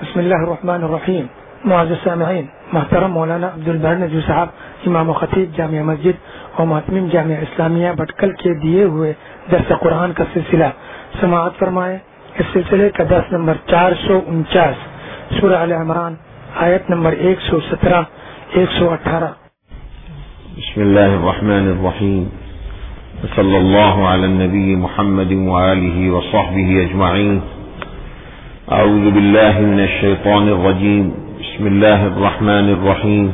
بسم اللہ الرحمن الرحیم. معزز سامعین، محترم مولانا عبدالبر نجوی صاحب، امام و خطیب جامع مسجد اور محتمم جامعہ اسلامیہ بٹکل کے دیے ہوئے درس قرآن کا سلسلہ سماعت فرمائے. اس سلسلے کا درس نمبر 449، سورہ آل عمران، آیت نمبر 117 118. بسم اللہ الرحمن الرحیم. صلی اللہ علی النبی محمد وآلہ وصحبہ اجمعین. اعوذ باللہ من الشیطان الرجیم. بسم اللہ الرحمن الرحیم.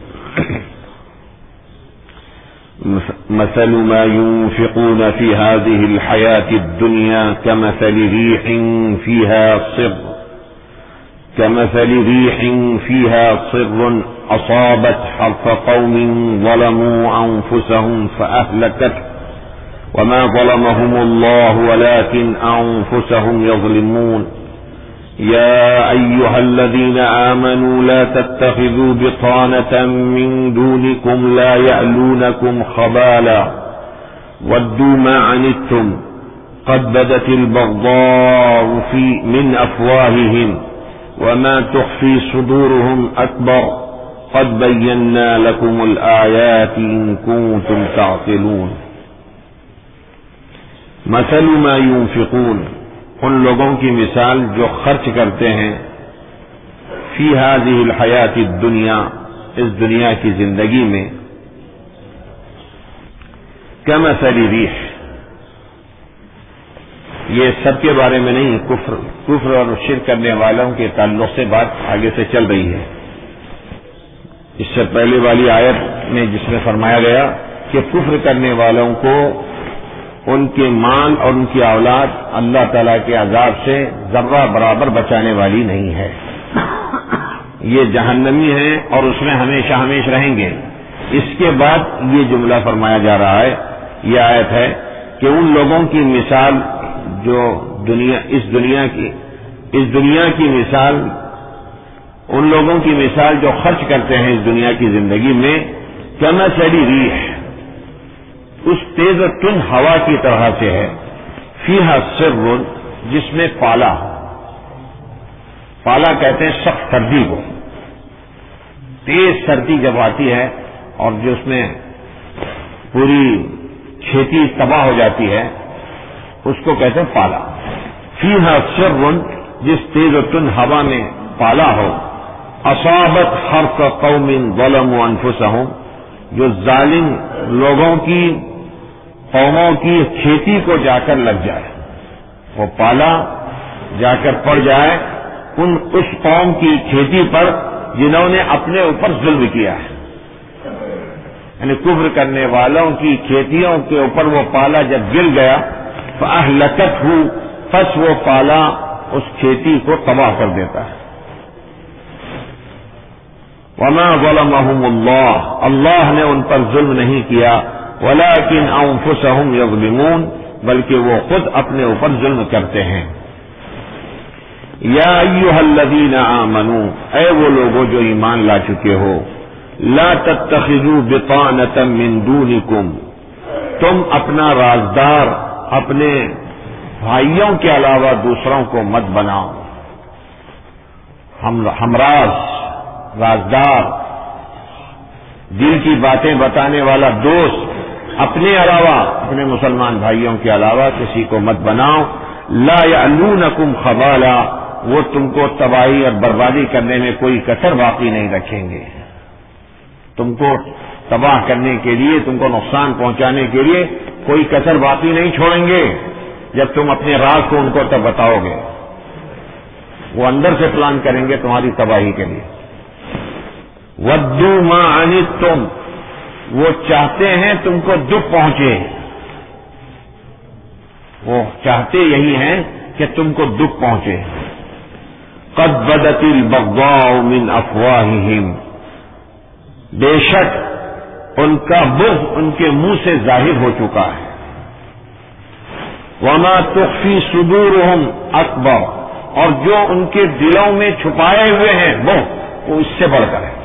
مثل ما ينفقون في هذه الحياة الدنيا كمثل ريح فيها صر أصابت حرث قوم ظلموا أنفسهم فأهلكته وما ظلمهم الله ولكن أنفسهم يظلمون. يا أيها الذين آمنوا لا تتخذوا بطانة من دونكم لا يألونكم خبالا ودوا ما عنتم قد بدت البغضاء من أفواههم وما تخفي صدورهم أكبر قد بينا لكم الآيات إن كنتم تعقلون. مثل ما ينفقون، ان لوگوں کی مثال جو خرچ کرتے ہیں، فی هذه الحیات الدنیا، اس دنیا کی زندگی میں، کمثل ریح، یہ سب کے بارے میں نہیں، کفر اور شرک کرنے والوں کے تعلق سے بات آگے سے چل رہی ہے. اس سے پہلے والی آیت میں جس میں فرمایا گیا کہ کفر کرنے والوں کو ان کے مال اور ان کی اولاد اللہ تعالیٰ کے عذاب سے ذرہ برابر بچانے والی نہیں ہے، یہ جہنمی ہیں اور اس میں ہمیشہ ہمیشہ رہیں گے. اس کے بعد یہ جملہ فرمایا جا رہا ہے، یہ آیت ہے کہ ان لوگوں کی مثال جو اس دنیا کی مثال، ان لوگوں کی مثال جو خرچ کرتے ہیں اس دنیا کی زندگی میں، کمثل ریح، اس تیز و تند ہوا کی طرح سے ہے، فیہا سر، جس میں پالا ہو. پالا کہتے ہیں سخت سردی کو، تیز سردی جب آتی ہے اور جو اس میں پوری کھیتی تباہ ہو جاتی ہے، اس کو کہتے ہیں پالا. فیہا سر، جس تیز و تند ہوا میں پالا ہو. اصابت حرث قوم ظلموا انفسهم، جو ظالم لوگوں کی قوموں کی کھیتی کو جا کر لگ جائے، وہ پالا جا کر پڑ جائے اس قوم کی کھیتی پر جنہوں نے اپنے اوپر ظلم کیا ہے. یعنی کفر کرنے والوں کی کھیتیوں کے اوپر وہ پالا جب گر گیا، فأهلكته، پس وہ پالا اس کھیتی کو تباہ کر دیتا ہے. وما ظلمهم اللہ، اللہ نے ان پر ظلم نہیں کیا، ولكن انفسهم يظلمون، بلکہ وہ خود اپنے اوپر ظلم کرتے ہیں. یا ایھا الذین آمنوا، اے وہ لوگوں جو ایمان لا چکے ہو، لا تتخذوا بطانة من دونکم، تم اپنا رازدار اپنے بھائیوں کے علاوہ دوسروں کو مت بناؤ. ہمراز، رازدار، دل کی باتیں بتانے والا دوست، اپنے علاوہ، اپنے مسلمان بھائیوں کے علاوہ کسی کو مت بناؤ. لا یعلونکم خبالا، وہ تم کو تباہی اور بربادی کرنے میں کوئی کسر باقی نہیں رکھیں گے. تم کو تباہ کرنے کے لیے، تم کو نقصان پہنچانے کے لیے کوئی کسر باقی نہیں چھوڑیں گے. جب تم اپنے راز کو ان کو تب بتاؤ گے، وہ اندر سے پلان کریں گے تمہاری تباہی کے لیے. وَدُّوا مَا عَنِتُّمْ، وہ چاہتے ہیں تم کو دکھ پہنچے، وہ چاہتے یہی ہیں کہ تم کو دکھ پہنچے. قَدْ بَدَتِ الْبَغْضَاءُ مِنْ أَفْوَاهِهِمْ، بے شک ان کا بغض ان کے منہ سے ظاہر ہو چکا ہے. وَمَا تُخْفِي صُدُورُهُمْ أَكْبَرُ، اور جو ان کے دلوں میں چھپائے ہوئے ہیں وہ اس سے بڑھ کر ہے.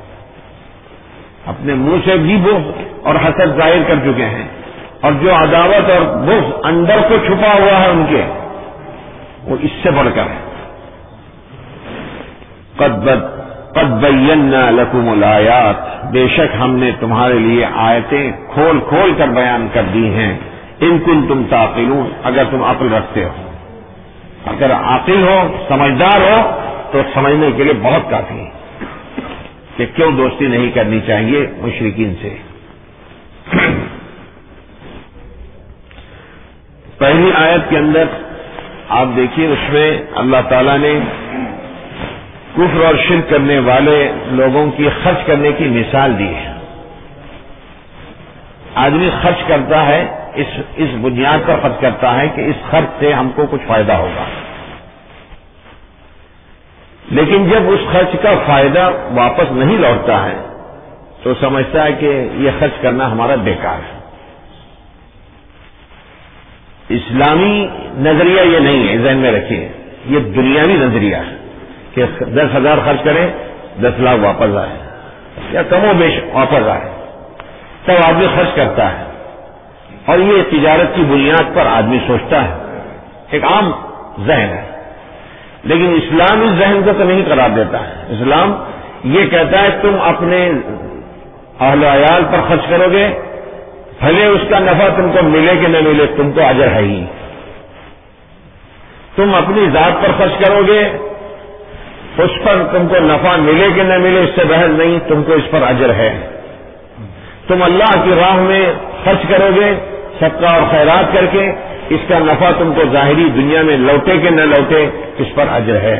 اپنے منہ سے بھی بغض اور حسد ظاہر کر چکے ہیں، اور جو عداوت اور بغض اندر کو چھپا ہوا ہے ان کے، وہ اس سے بڑھ کر ہے. قد بینا لکم الآیات، بے شک ہم نے تمہارے لیے آیتیں کھول کھول کر بیان کر دی ہیں، ان کنتم تعقلون، اگر تم عقل رکھتے ہو، اگر عاقل ہو، سمجھدار ہو تو سمجھنے کے لیے بہت کافی ہے کہ کیوں دوستی نہیں کرنی چاہیے مشرکین سے۔ پہلی آیت کے اندر آپ دیکھیے، اس میں اللہ تعالیٰ نے کفر اور شرک کرنے والے لوگوں کی خرچ کرنے کی مثال دی ہے۔ آدمی خرچ کرتا ہے اس بنیاد پر خرچ کرتا ہے کہ اس خرچ سے ہم کو کچھ فائدہ ہوگا، لیکن جب اس خرچ کا فائدہ واپس نہیں لوٹتا ہے تو سمجھتا ہے کہ یہ خرچ کرنا ہمارا بیکار ہے۔ اسلامی نظریہ یہ نہیں ہے، ذہن میں رکھیے، یہ دنیاوی نظریہ ہے کہ 10,000 خرچ کریں 10 لاکھ واپس آئے یا کم و بیش واپس آئے، تب آدمی خرچ کرتا ہے، اور یہ تجارت کی بنیاد پر آدمی سوچتا ہے، ایک عام ذہن ہے۔ لیکن اسلام اس ذہن کو تو نہیں قرار دیتا ہے۔ اسلام یہ کہتا ہے تم اپنے اہل و عیال پر خرچ کرو گے، بھلے اس کا نفع تم کو ملے کہ نہ ملے، تم کو اجر ہے ہی۔ تم اپنی ذات پر خرچ کرو گے، اس پر تم کو نفع ملے کہ نہ ملے اس سے بحث نہیں، تم کو اس پر اجر ہے۔ تم اللہ کی راہ میں خرچ کرو گے صدقہ اور خیرات کر کے، اس کا نفع تم کو ظاہری دنیا میں لوٹے کہ نہ لوٹے اس پر اجر ہے۔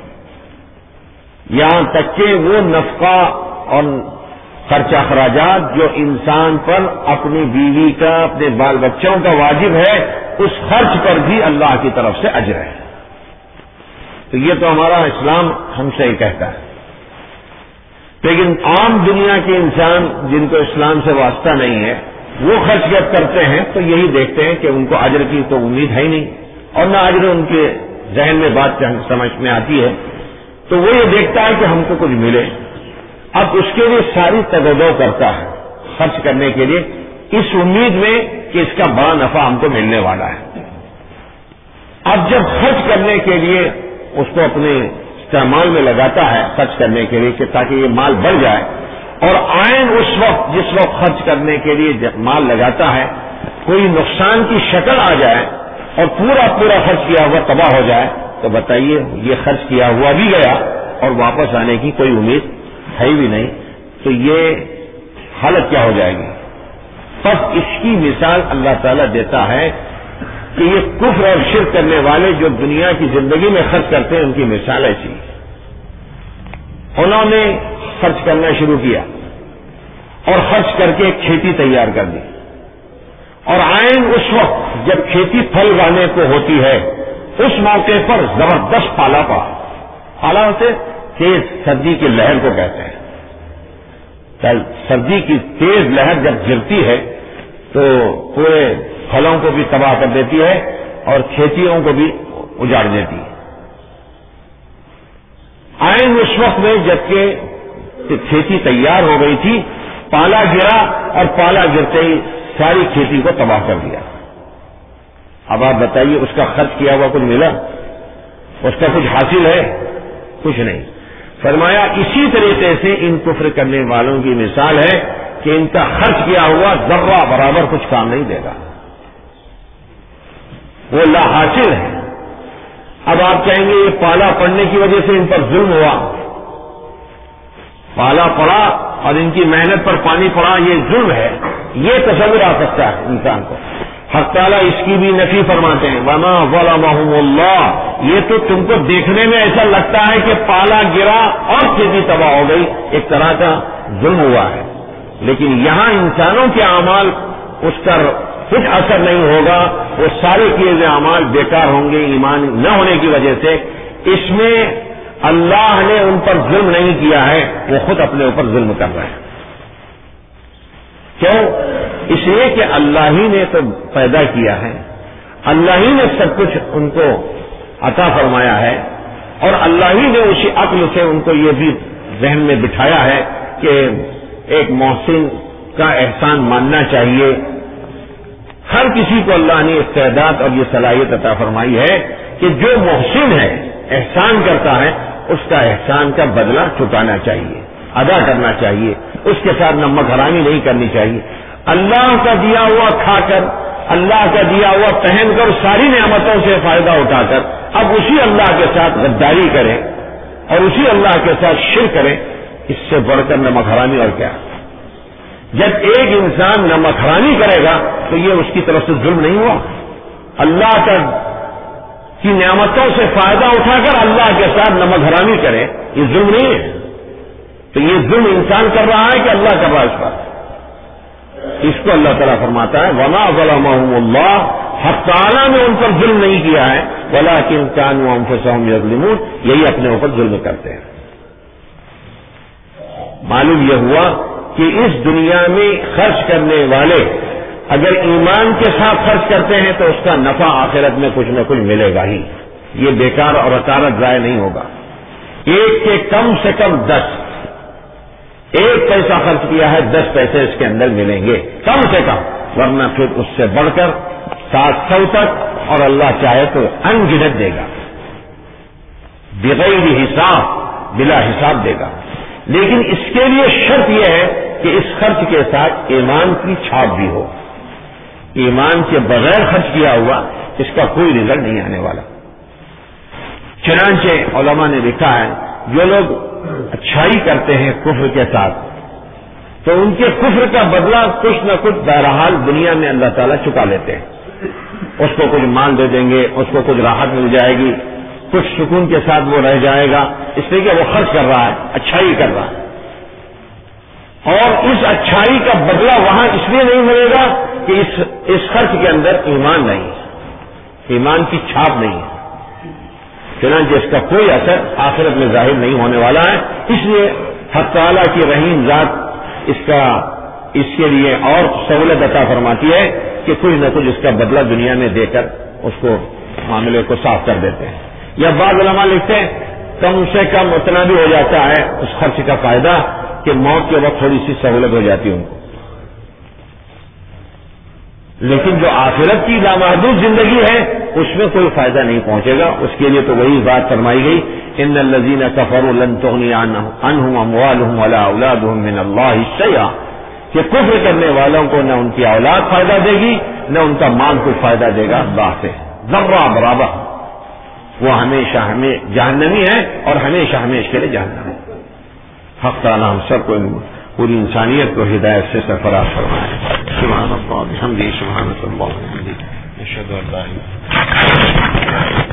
یہاں تک کہ وہ نفقہ اور خرچ اخراجات جو انسان پر اپنی بیوی کا، اپنے بال بچوں کا واجب ہے، اس خرچ پر بھی اللہ کی طرف سے اجر ہے۔ تو یہ تو ہمارا اسلام ہم سے ہی کہتا ہے۔ لیکن عام دنیا کے انسان جن کو اسلام سے واسطہ نہیں ہے، وہ خرچ جب کرتے ہیں تو یہی دیکھتے ہیں کہ ان کو اجر کی تو امید ہے ہی نہیں، اور نہ اجر ان کے ذہن میں بات سمجھ میں آتی ہے، تو وہ یہ دیکھتا ہے کہ ہم کو کچھ ملے۔ اب اس کے لیے ساری تگودو کرتا ہے خرچ کرنے کے لیے، اس امید میں کہ اس کا بڑا نفع ہم کو ملنے والا ہے۔ اب جب خرچ کرنے کے لیے اس کو اپنے استعمال میں لگاتا ہے، خرچ کرنے کے لیے کہ تاکہ یہ مال بڑھ جائے، اور عین اس وقت جس وقت خرچ کرنے کے لیے مال لگاتا ہے کوئی نقصان کی شکل آ جائے اور پورا خرچ کیا ہوا تباہ ہو جائے، تو بتائیے یہ خرچ کیا ہوا بھی گیا اور واپس آنے کی کوئی امید ہے بھی نہیں، تو یہ حالت کیا ہو جائے گی؟ بس اس کی مثال اللہ تعالیٰ دیتا ہے کہ یہ کفر اور شرک کرنے والے جو دنیا کی زندگی میں خرچ کرتے ہیں ان کی مثال ایسی۔ انہوں نے خرچ کرنا شروع کیا اور خرچ کر کے ایک کھیتی تیار کر دی، اور عین اس وقت جب کھیتی پھل لانے کو ہوتی ہے اس موقع پر زبردست پالا ہوتے تیز سردی کی لہر کو کہتے ہیں۔ سردی کی تیز لہر جب گرتی ہے تو پورے پھلوں کو بھی تباہ کر دیتی ہے اور کھیتیوں کو بھی اجاڑ دیتی ہے۔ عین اس وقت میں جبکہ کھیتی تیار ہو گئی تھی، پالا گرا اور پالا گرتے ہی ساری کھیتی کو تباہ کر دیا۔ اب آپ بتائیے اس کا خرچ کیا ہوا کچھ ملا؟ اس کا کچھ حاصل ہے؟ کچھ نہیں۔ فرمایا اسی طریقے سے ان کفر کرنے والوں کی مثال ہے کہ ان کا خرچ کیا ہوا ذرہ برابر کچھ کام نہیں دے گا، وہ لا حاصل ہے۔ اب آپ کہیں گے یہ پالا پڑنے کی وجہ سے ان پر ظلم ہوا، پالا پڑا اور ان کی محنت پر پانی پڑا، یہ ظلم ہے، یہ تصور آ سکتا ہے انسان کو۔ حق تعالیٰ اس کی بھی نفی فرماتے ہیں، وَمَا ظَلَمَهُمُ اللَّهُ، یہ تو تم کو دیکھنے میں ایسا لگتا ہے کہ پالا گرا اور کھیتی تباہ ہو گئی، ایک طرح کا ظلم ہوا ہے، لیکن یہاں انسانوں کے اعمال اس کا کچھ اثر نہیں ہوگا، وہ سارے کیے ہوئے اعمال بیکار ہوں گے ایمان نہ ہونے کی وجہ سے۔ اس میں اللہ نے ان پر ظلم نہیں کیا ہے، وہ خود اپنے اوپر ظلم کر رہے ہیں۔ کیوں؟ اس لیے کہ اللہ ہی نے تو پیدا کیا ہے، اللہ ہی نے سب کچھ ان کو عطا فرمایا ہے، اور اللہ ہی نے اسی عقل سے ان کو یہ بھی ذہن میں بٹھایا ہے کہ ایک محسن کا احسان ماننا چاہیے۔ ہر کسی کو اللہ نے استعداد اور یہ صلاحیت عطا فرمائی ہے کہ جو محسن ہے، احسان کرتا ہے، اس کا احسان کا بدلہ چکانا چاہیے، ادا کرنا چاہیے، اس کے ساتھ نمک حرامی نہیں کرنی چاہیے۔ اللہ کا دیا ہوا کھا کر، اللہ کا دیا ہوا پہن کر، ساری نعمتوں سے فائدہ اٹھا کر اب اسی اللہ کے ساتھ غداری کریں اور اسی اللہ کے ساتھ شرک کریں، اس سے بڑھ کر نمک حرامی اور کیا؟ جب ایک انسان نمک حرامی کرے گا تو یہ اس کی طرف سے ظلم نہیں ہوا؟ اللہ کی نعمتوں سے فائدہ اٹھا کر اللہ کے ساتھ نمک حرامی کرے، یہ ظلم نہیں ہے؟ تو یہ ظلم انسان کر رہا ہے کہ اللہ کر رہا ہے اس پر؟ اس کو اللہ تعالیٰ فرماتا ہے وَمَا ظَلَمَهُمُ اللَّهُ، حق تعالیٰ نے ان پر ظلم نہیں کیا ہے، وَلَٰكِن كَانُوا أَنفُسَهُمْ يَظْلِمُونَ، یہی اپنے اوپر ظلم کرتے ہیں۔ معلوم یہ ہوا کہ اس دنیا میں خرچ کرنے والے اگر ایمان کے ساتھ خرچ کرتے ہیں تو اس کا نفع آخرت میں کچھ نہ کچھ ملے گا ہی، یہ بیکار اور اکارت ضائع نہیں ہوگا۔ ایک کے کم سے کم 10، ایک پیسہ خرچ کیا ہے 10 پیسے اس کے اندر ملیں گے کم سے کم، ورنہ پھر اس سے بڑھ کر 700 تک، اور اللہ چاہے تو ان گنت دے گا، بغیر حساب، بلا حساب دے گا۔ لیکن اس کے لیے شرط یہ ہے کہ اس خرچ کے ساتھ ایمان کی چھاپ بھی ہو۔ ایمان کے بغیر خرچ کیا ہوا اس کا کوئی رزلٹ نہیں آنے والا۔ چنانچہ علماء نے لکھا ہے جو لوگ اچھائی کرتے ہیں کفر کے ساتھ تو ان کے کفر کا بدلہ کچھ نہ کچھ بہرحال دنیا میں اللہ تعالیٰ چکا لیتے ہیں۔ اس کو کچھ مال دے دیں گے، اس کو کچھ راحت مل جائے گی، کچھ سکون کے ساتھ وہ رہ جائے گا، اس لیے کہ وہ خرچ کر رہا ہے، اچھائی کر رہا ہے۔ اور اس اچھائی کا بدلہ وہاں اس لیے نہیں ملے گا کہ اس خرچ کے اندر ایمان نہیں ہے، ایمان کی چھاپ نہیں ہے، چنانچہ اس کا کوئی اثر آخرت میں ظاہر نہیں ہونے والا ہے۔ اس لیے حق تعالیٰ کی رحیم ذات اس کے لیے اور سہولت عطا فرماتی ہے کہ کچھ نہ کچھ اس کا بدلہ دنیا میں دے کر اس کو معاملے کو صاف کر دیتے ہیں۔ یا بعض علماء لکھتے ہیں کم سے کم اتنا بھی ہو جاتا ہے اس خرچ کا فائدہ کہ موت کے وقت تھوڑی سی سہولت ہو جاتی ہے ان کو، لیکن جو آخرت کی لامحدود زندگی ہے اس میں کوئی فائدہ نہیں پہنچے گا۔ اس کے لیے تو وہی بات فرمائی گئی ان الذین کفروا لن تغنی عنہم اموالہم ولا اولادہم من اللہ شیئا، کہ کفر کرنے والوں کو نہ ان کی اولاد فائدہ دے گی نہ ان کا مال کوئی فائدہ دے گا اللہ سے، ذرہ برابر، وہ ہمیشہ جہنمی ہے اور ہمیشہ ہمیشہ کے لیے جہنم ہے۔ حق تعالیٰ ہم سب کو پوری انسانیت کو ہدایت سے سرفراز فرمائے۔ سبحان اللہ بحمدہ، سبحانک اللہم وبحمدک، اشہد ان لا الہ الا انت۔